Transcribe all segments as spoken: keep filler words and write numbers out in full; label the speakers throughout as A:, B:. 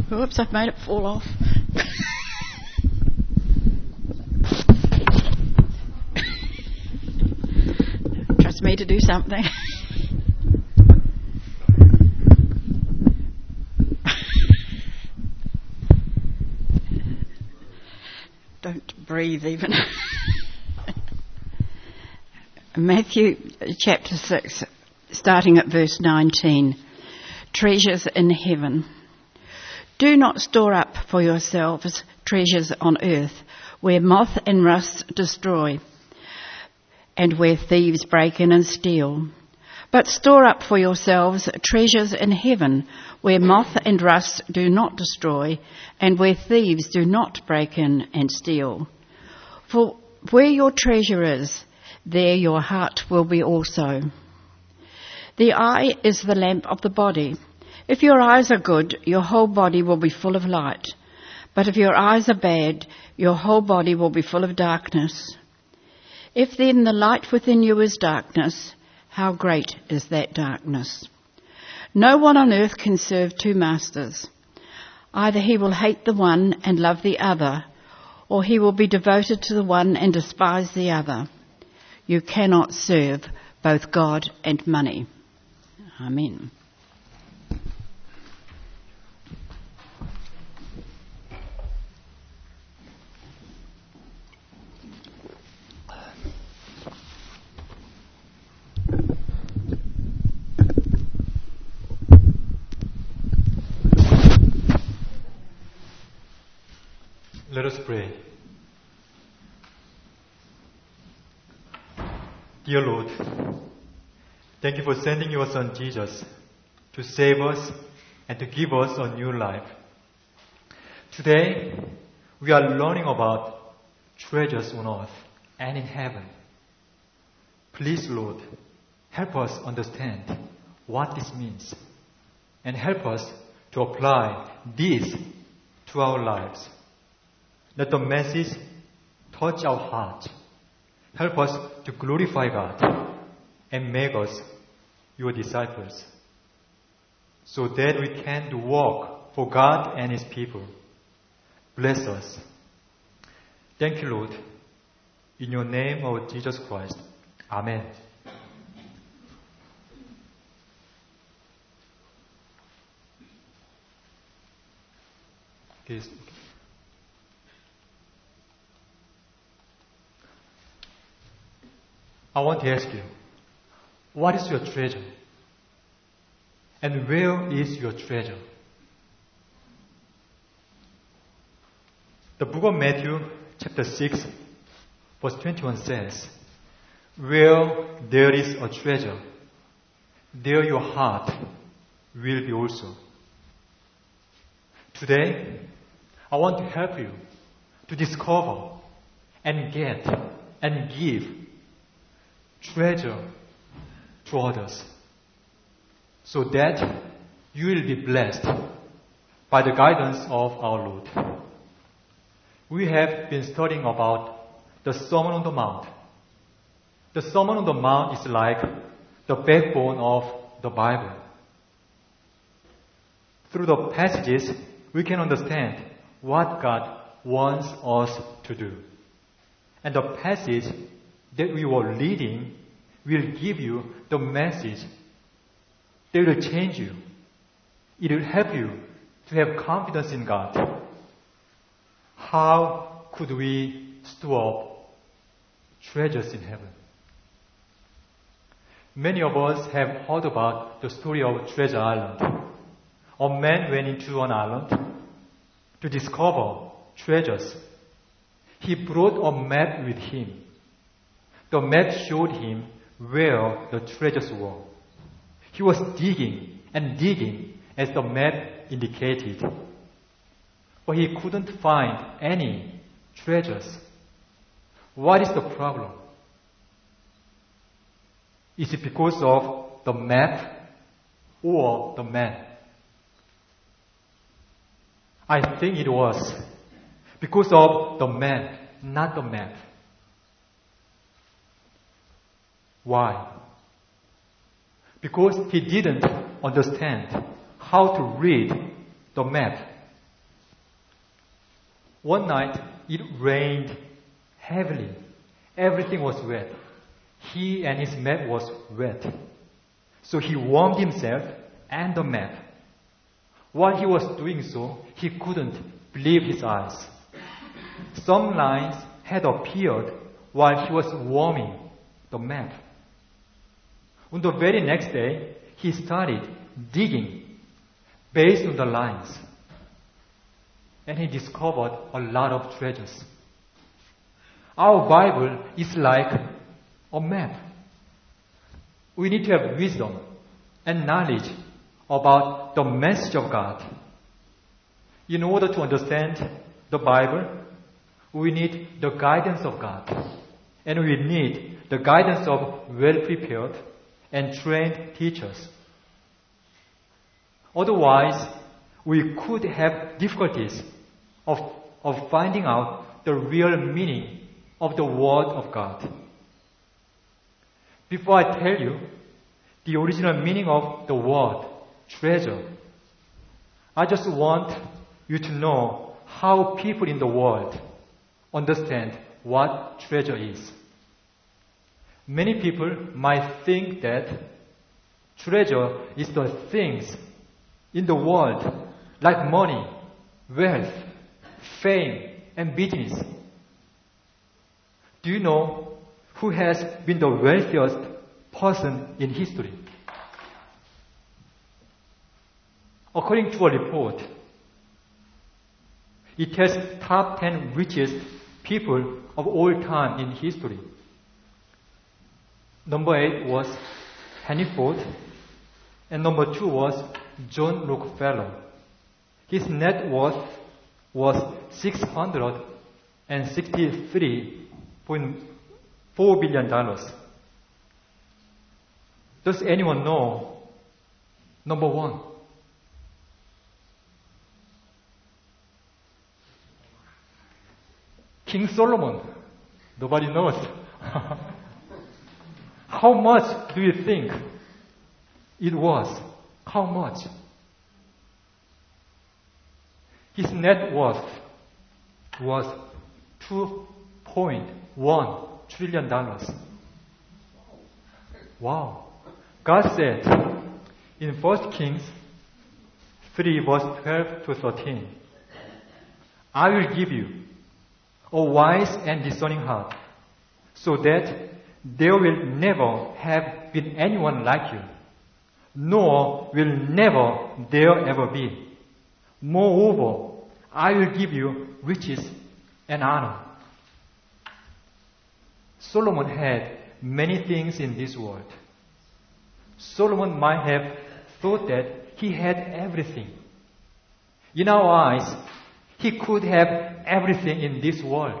A: Whoops, I've made it fall off. Trust me to do something. Don't breathe even. Matthew chapter six, starting at verse nineteen. Treasures in heaven. Do not store up for yourselves treasures on earth, where moth and rust destroy, and where thieves break in and steal. But store up for yourselves treasures in heaven, where moth and rust do not destroy, and where thieves do not break in and steal. For where your treasure is, there your heart will be also. The eye is the lamp of the body. If your eyes are good, your whole body will be full of light. But if your eyes are bad, your whole body will be full of darkness. If then the light within you is darkness, how great is that darkness? No one on earth can serve two masters. Either he will hate the one and love the other, or he will be devoted to the one and despise the other. You cannot serve both God and money. Amen.
B: Let us pray. Dear Lord, thank you for sending your Son Jesus to save us and to give us a new life. Today, we are learning about treasures on earth and in heaven. Please, Lord, help us understand what this means and help us to apply this to our lives. Let the message touch our heart. Help us to glorify God and make us your disciples so that we can do work for God and His people. Bless us. Thank you, Lord. In your name, of Jesus Christ. Amen. Please. I want to ask you, what is your treasure? And where is your treasure? The book of Matthew, chapter six, verse twenty-one says, where there is a treasure, there your heart will be also. Today, I want to help you to discover and get and give treasure to others so that you will be blessed by the guidance of our Lord. We have been studying about the Sermon on the Mount. The Sermon on the Mount is like the backbone of the Bible. Through the passages, we can understand what God wants us to do. And the passage that we were reading will give you the message that will change you. It will help you to have confidence in God. How could we store up treasures in heaven? Many of us have heard about the story of Treasure Island. A man went into an island to discover treasures. He brought a map with him. The map showed him where the treasures were. He was digging and digging as the map indicated. But he couldn't find any treasures. What is the problem? Is it because of the map or the man? I think it was because of the man, not the map. Why? Because he didn't understand how to read the map One night, it rained heavily. Everything was wet. He and his map was wet. So he warmed himself and the map. While he was doing so, he couldn't believe his eyes. Some lines had appeared while he was warming the map. On the very next day, he started digging based on the lines. And he discovered a lot of treasures. Our Bible is like a map. We need to have wisdom and knowledge about the message of God. In order to understand the Bible, we need the guidance of God. And we need the guidance of well-prepared and trained teachers. Otherwise, we could have difficulties of, of finding out the real meaning of the Word of God. Before I tell you the original meaning of the word treasure, I just want you to know how people in the world understand what treasure is. Many people might think that treasure is the things in the world like money, wealth, fame, and business. Do you know who has been the wealthiest person in history? According to a report, it has top ten richest people of all time in history. Number eight was Henry Ford, and number two was John Rockefeller. His net worth was six hundred sixty-three point four billion dollars. Does anyone know number one? King Solomon. Nobody knows. How much do you think it was? How much? His net worth was two point one trillion dollars. Wow. God said in First Kings three verse twelve to thirteen, I will give you a wise and discerning heart, so that there will never have been anyone like you, nor will never there ever be. Moreover, I will give you riches and honor. Solomon had many things in this world. Solomon might have thought that he had everything. In our eyes, he could have everything in this world.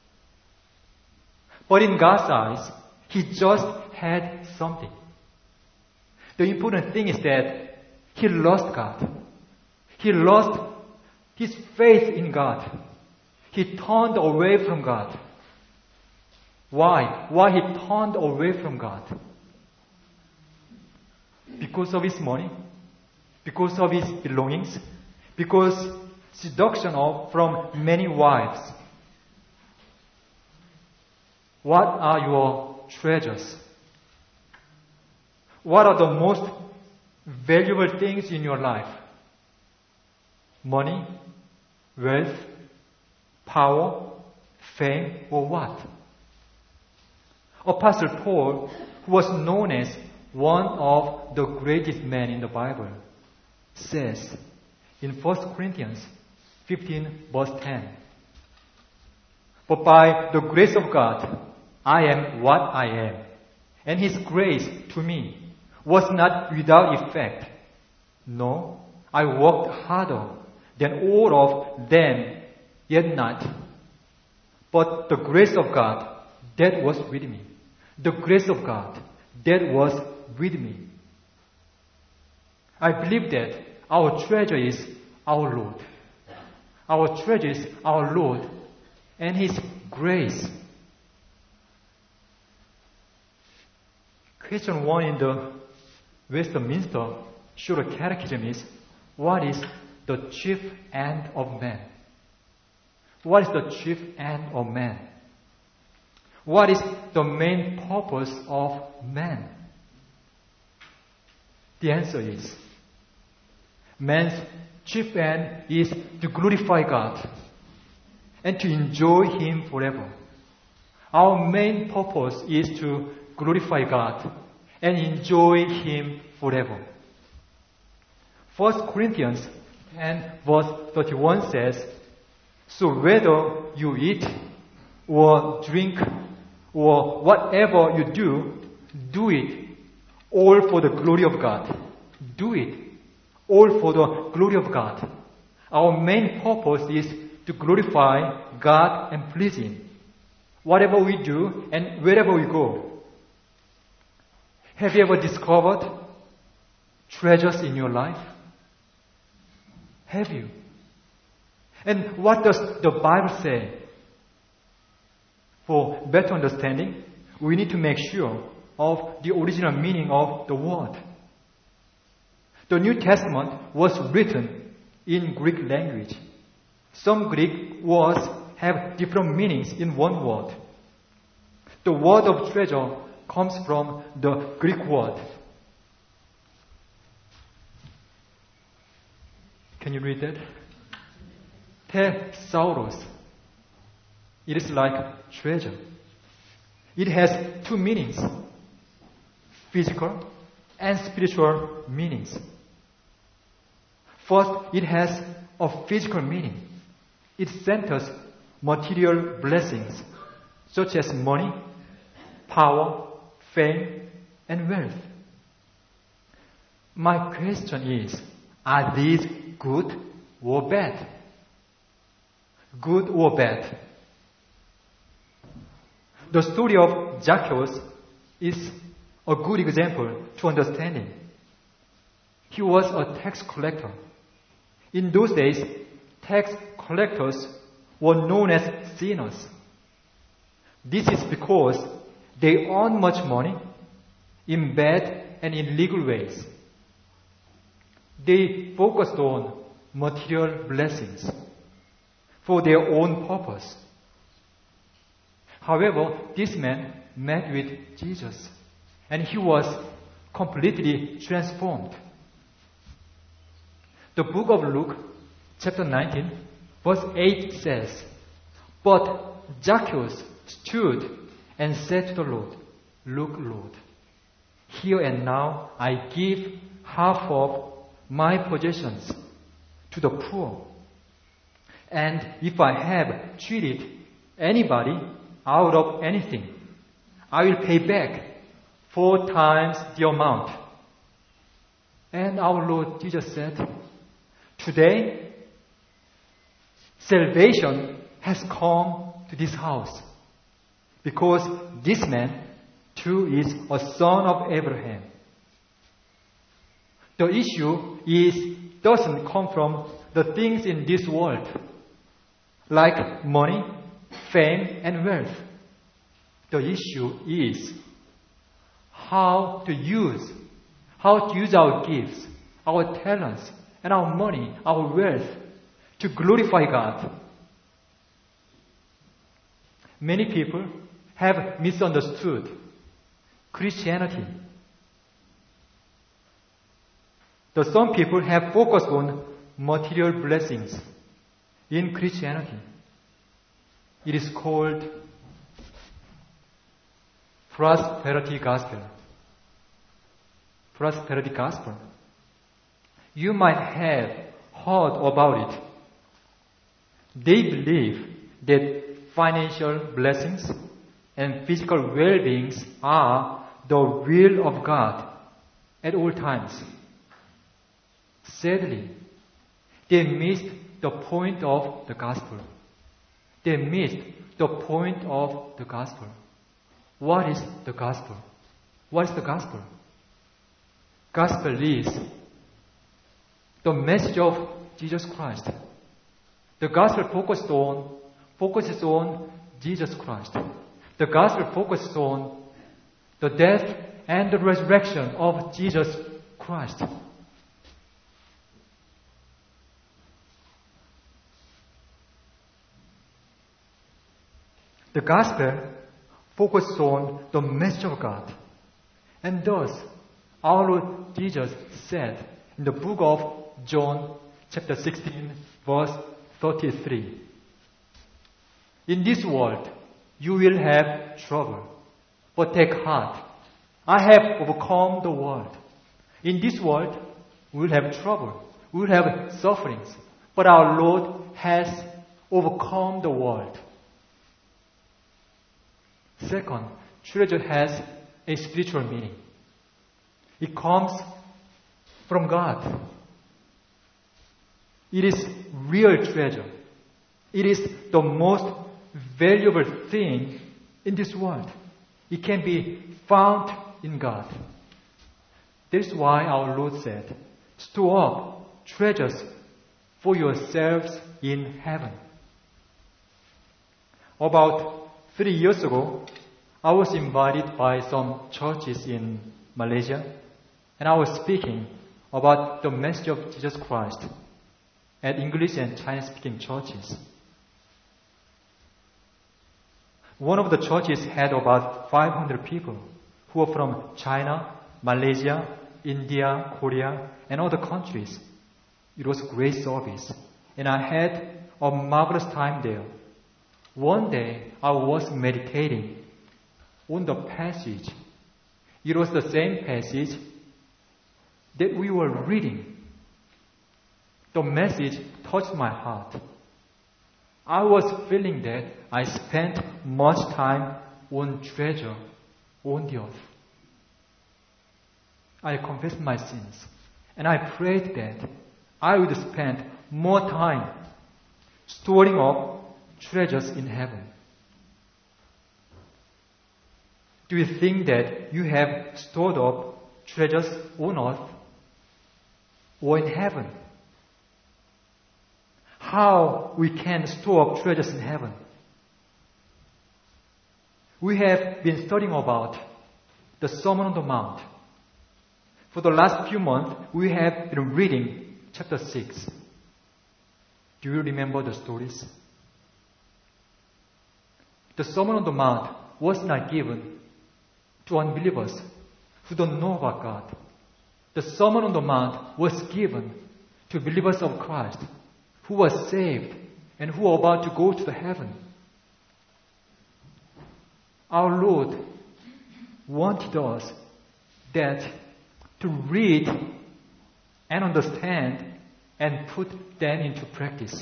B: But in God's eyes, he just had something. The important thing is that he lost God. He lost his faith in God. He turned away from God. Why? Why he turned away from God? Because of his money? Because of his belongings? Because seduction of from many wives? What are your treasures? What are the most valuable things in your life? Money, wealth, power, fame, or what? Apostle Paul, who was known as one of the greatest men in the Bible, says in First Corinthians fifteen verse ten, but by the grace of God, I am what I am, and His grace to me was not without effect. No, I worked harder than all of them, yet not. But the grace of God, that was with me. The grace of God, that was with me. I believe that our treasure is our Lord. Our treasure is our Lord and His grace. Question one in the Westminster Shorter Catechism is, what is the chief end of man? What is the chief end of man? What is the main purpose of man? The answer is, man's chief end is to glorify God and to enjoy Him forever. Our main purpose is to glorify God and enjoy Him forever. First Corinthians ten verse thirty-one says, so whether you eat or drink or whatever you do, do it all for the glory of God. Do it all for the glory of God. Our main purpose is to glorify God and please Him. Whatever we do and wherever we go. Have you ever discovered treasures in your life? Have you? And what does the Bible say? For better understanding, we need to make sure of the original meaning of the word. The New Testament was written in Greek language. Some Greek words have different meanings in one word. The word of treasure comes from the Greek word. Can you read that? Thesaurus. It is like treasure. It has two meanings, physical and spiritual meanings. First, it has a physical meaning. It centers material blessings such as money, power, fame, and wealth. My question is, are these good or bad? Good or bad? The story of Zacchaeus is a good example to understanding. He was a tax collector. In those days, tax collectors were known as sinners. This is because they earned much money in bad and illegal ways. They focused on material blessings for their own purpose. However, this man met with Jesus, and he was completely transformed. The book of Luke, chapter nineteen, verse eight says, but Zacchaeus stood and said to the Lord, look, Lord, here and now I give half of my possessions to the poor. And if I have cheated anybody out of anything, I will pay back four times the amount. And our Lord Jesus said, today, salvation has come to this house, because this man too is a son of Abraham. The issue is doesn't come from the things in this world, like money, fame, and wealth. The issue is how to use, how to use our gifts, our talents, and our money, our wealth, to glorify God. Many people have misunderstood Christianity. The some people have focused on material blessings in Christianity. It is called prosperity gospel. Prosperity gospel. You might have heard about it. They believe that financial blessings and physical well-beings are the will of God at all times. Sadly, they missed the point of the gospel. They missed the point of the gospel. What is the gospel? What is the gospel? Gospel is the message of Jesus Christ. The gospel focused on, focuses on Jesus Christ. The gospel focuses on the death and the resurrection of Jesus Christ. The gospel focuses on the message of God. And thus, our Lord Jesus said in the book of John, chapter sixteen, verse thirty-three, "In this world you will have trouble, but take heart. I have overcome the world." In this world, we will have trouble. We will have sufferings. But our Lord has overcome the world. Second, treasure has a spiritual meaning. It comes from God. It is real treasure. It is the most valuable thing in this world. It can be found in God. That is why our Lord said, "Store up treasures for yourselves in heaven." About three years ago, I was invited by some churches in Malaysia, and I was speaking about the message of Jesus Christ at English and Chinese-speaking churches. One of the churches had about five hundred people who were from China, Malaysia, India, Korea, and other countries. It was a great service, and I had a marvelous time there. One day, I was meditating on the passage. It was the same passage that we were reading. The message touched my heart. I was feeling that I spent much time on treasure on the earth. I confessed my sins, and I prayed that I would spend more time storing up treasures in heaven. Do you think that you have stored up treasures on earth or in heaven? How we can store up treasures in heaven? We have been studying about the Sermon on the Mount. For the last few months, we have been reading chapter six. Do you remember the stories? The Sermon on the Mount was not given to unbelievers who don't know about God. The Sermon on the Mount was given to believers of Christ who were saved and who were about to go to the heaven. Our Lord wanted us that to read and understand and put them into practice.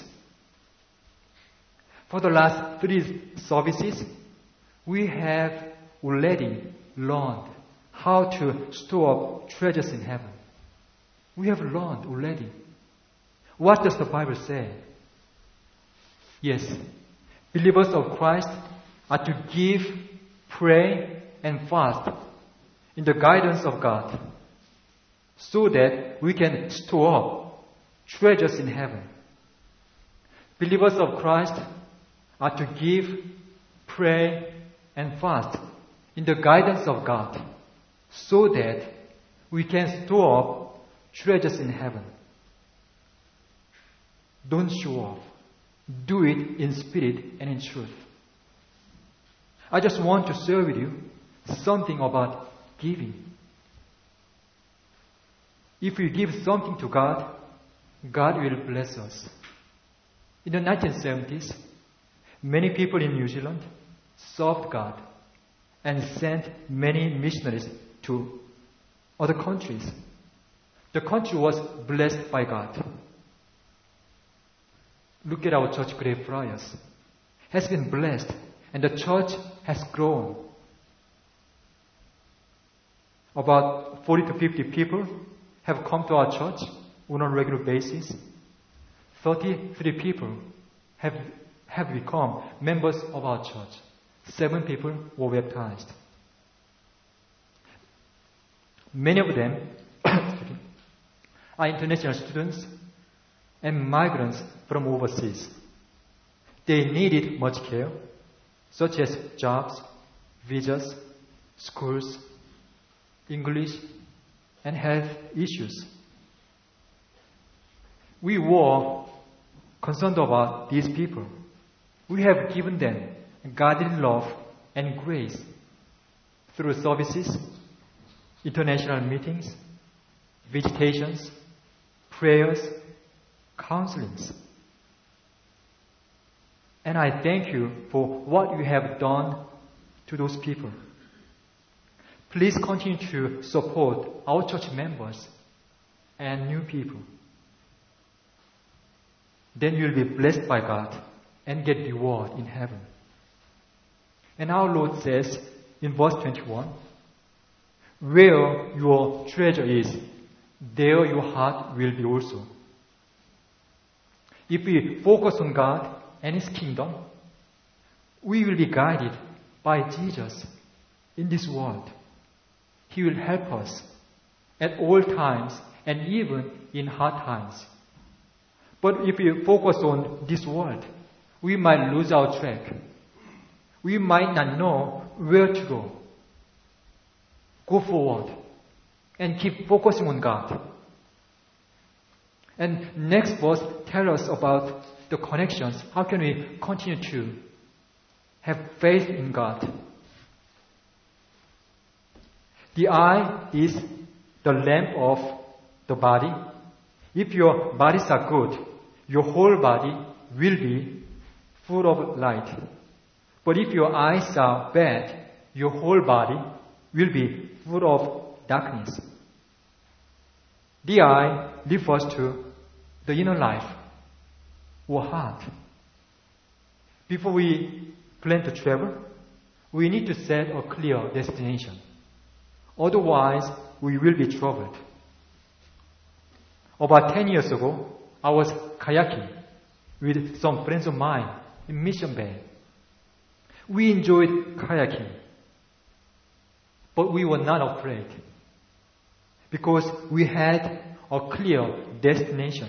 B: For the last three services, we have already learned how to store up treasures in heaven. We have learned already. What does the Bible say? Yes, believers of Christ are to give, pray, and fast in the guidance of God, so that we can store up treasures in heaven. Believers of Christ are to give, pray, and fast in the guidance of God, so that we can store up treasures in heaven. Don't show off. Do it in spirit and in truth. I just want to share with you something about giving. If we give something to God, God will bless us. In the nineteen seventies, many people in New Zealand served God and sent many missionaries to other countries. The country was blessed by God. Look at our church, Greyfriars. Has been blessed, and the church has grown. About forty to fifty people have come to our church on a regular basis. thirty-three people have, have become members of our church. Seven people were baptized. Many of them are international students and migrants from overseas. They needed much care, such as jobs, visas, schools, English, and health issues. We were concerned about these people. We have given them godly love and grace through services, international meetings, visitations, prayers, counselings. And I thank you for what you have done to those people. Please continue to support our church members and new people. Then you'll be blessed by God and get reward in heaven. And our Lord says in verse twenty-one, where your treasure is, there your heart will be also. If we focus on God and His kingdom, we will be guided by Jesus in this world. He will help us at all times and even in hard times. But if we focus on this world, we might lose our track. We might not know where to go. Go forward and keep focusing on God. And next verse tells us about the connections. How can we continue to have faith in God? The eye is the lamp of the body. If your bodies are good, your whole body will be full of light. But if your eyes are bad, your whole body will be full of darkness. The eye refers to the inner life or heart. Before we plan to travel, we need to set a clear destination. Otherwise, we will be troubled. About ten years ago, I was kayaking with some friends of mine in Mission Bay. We enjoyed kayaking, but we were not afraid because we had a clear destination.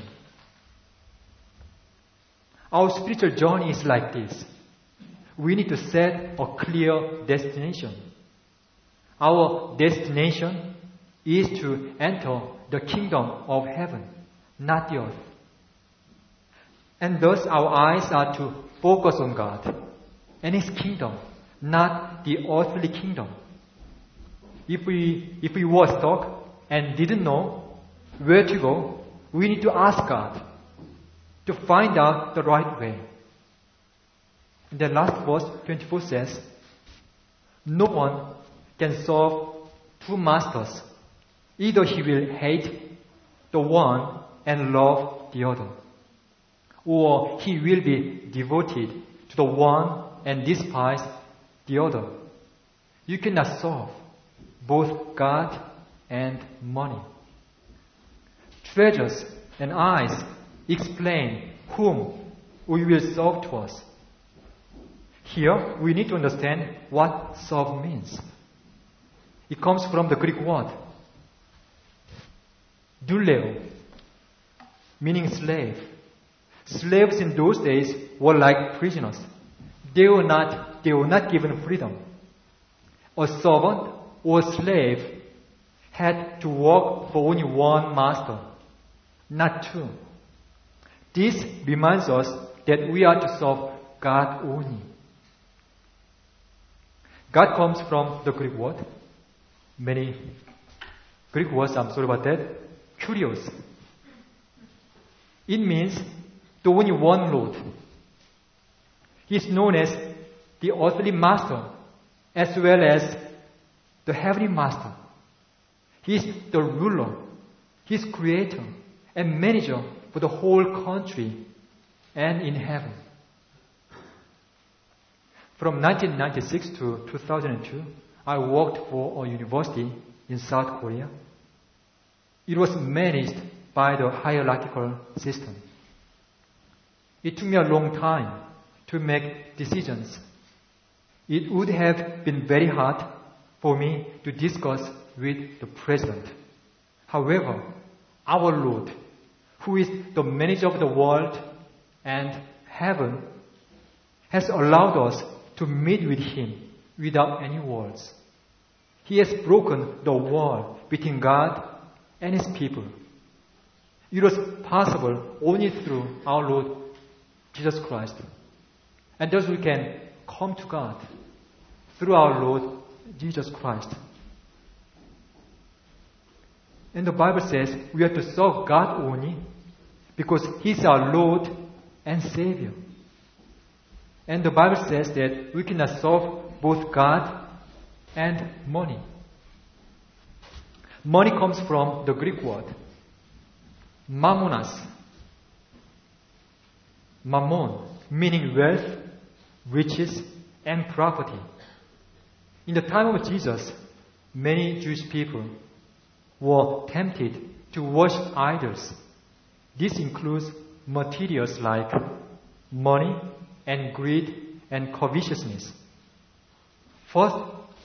B: Our spiritual journey is like this. We need to set a clear destination. Our destination is to enter the kingdom of heaven, not the earth. And thus our eyes are to focus on God and His kingdom, not the earthly kingdom. If we, if we were stuck and didn't know where to go, we need to ask God to find out the right way. And the last verse, twenty-four says, no one can serve two masters. Either he will hate the one and love the other, or he will be devoted to the one and despise the other. You cannot serve both God and money. Treasures and eyes explain whom we will serve to us. Here, we need to understand what serve means. It comes from the Greek word douleo, meaning slave. Slaves in those days were like prisoners. They were not, they were not given freedom. A servant or slave had to work for only one master, not two. This reminds us that we are to serve God only. God comes from the Greek word. Many Greek words, I'm sorry about that. Curious. It means the only one Lord. He is known as the earthly master as well as the heavenly master. He is the ruler. He is creator and manager for the whole country and in heaven. From nineteen ninety-six to two thousand two, I worked for a university in South Korea. It was managed by the hierarchical system. It took me a long time to make decisions. It would have been very hard for me to discuss with the president. However, our Lord, who is the manager of the world and heaven, has allowed us to meet with Him without any words. He has broken the wall between God and His people. It was possible only through our Lord Jesus Christ. And thus we can come to God through our Lord Jesus Christ. And the Bible says we have to serve God only because He's our Lord and Savior. And the Bible says that we cannot serve both God and money. Money comes from the Greek word mammonas, mammon, meaning wealth, riches, and property. In the time of Jesus, many Jewish people were tempted to worship idols. This includes materials like money and greed and covetousness. First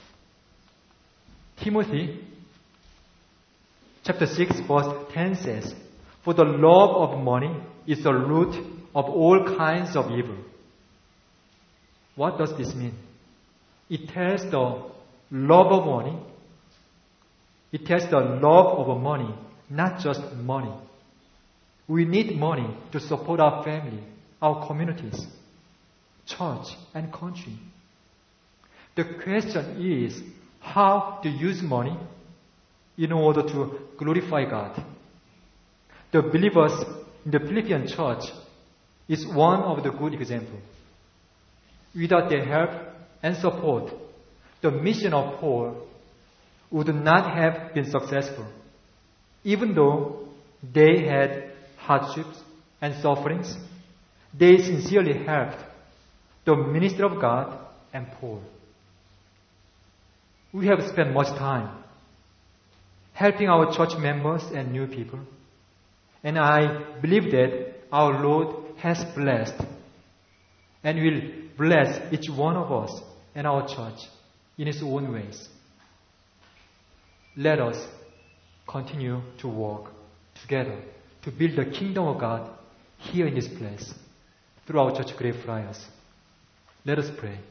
B: Timothy chapter six verse ten says, "For the love of money is the root of all kinds of evil." What does this mean? It tells the love of money. It tells the love of money, not just money. We need money to support our family, our communities, church, and country. The question is how to use money in order to glorify God. The believers in the Philippian church is one of the good examples. Without their help and support, the mission of Paul would not have been successful, even though they had hardships and sufferings. They sincerely helped the ministry of God and Paul. We have spent much time helping our church members and new people, and I believe that our Lord has blessed and will bless each one of us and our church in His own ways. Let us continue to work together to build the kingdom of God here in this place through our church Greyfriars. Let us pray.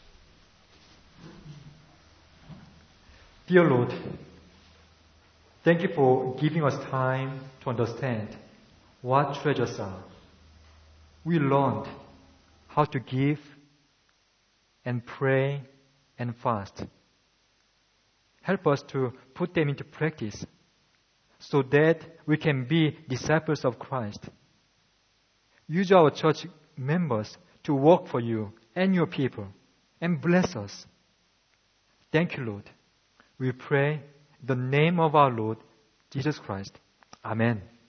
B: Dear Lord, thank you for giving us time to understand what treasures are. We learned how to give and pray and fast. Help us to put them into practice so that we can be disciples of Christ. Use our church members to work for you and your people and bless us. Thank you, Lord. We pray in the name of our Lord Jesus Christ. Amen.